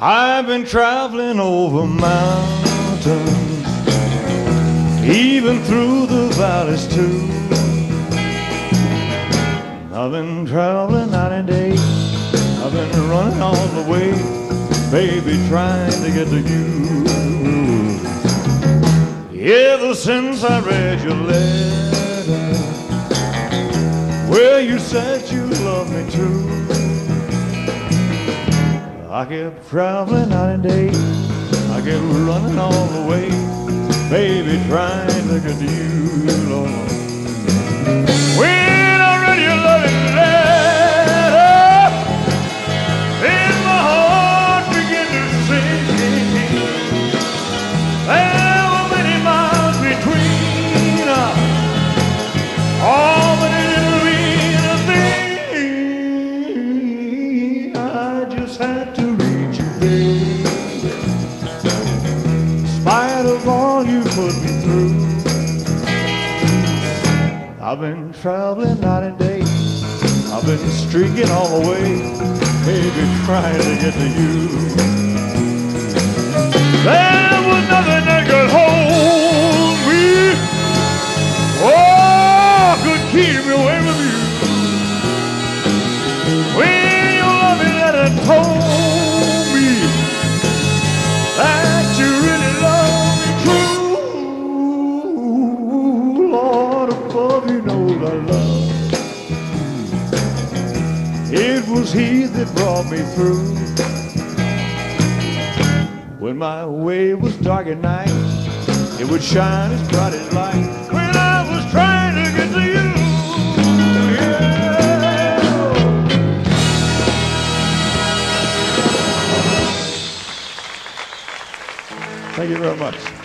I've been traveling over mountains, even through the valleys too. I've been traveling night and day, I've been running all the way, baby, trying to get to you. Ever since I read your letter, where you said you loved me too, I kept traveling night and day, I kept running all the way, baby, trying to get to you, Lord. When I read your loving letter, then my heart began to sink. There were many miles between us, but it didn't mean a thing. I just had to reach you, baby, in spite of all you put me through. I've been traveling night and day, I've been streaking all the way, baby, trying to get to you. There was nothing that could hold me, could keep me away from you. When your loving letter told me that you really love me true, Lord above, you know I love. It was He that brought me through. When my way was dark at night, it would shine as bright as light. When I was trying to get to you, yeah. Thank you very much.